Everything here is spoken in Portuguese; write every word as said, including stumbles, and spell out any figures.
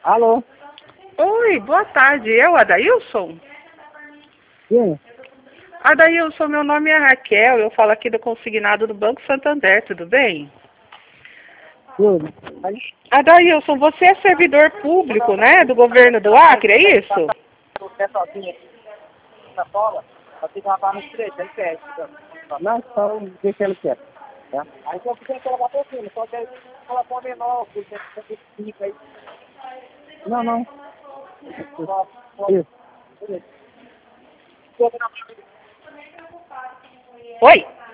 Alô? Oi, boa tarde. Eu, Adailson? Quem? Adailson, meu nome é Raquel. Eu falo aqui do consignado do Banco Santander, tudo bem? Tudo. Adailson, você é servidor público, né? Do governo do Acre, é isso? Você sozinho aqui na escola, você já tá no estreito, aí fecha. Não, então deixa ele quieto. Tá? Aí você tem que colocar por cima, só que aí coloca uma menor, porque você fica aí. Não, não. Isso. Beleza. Oi?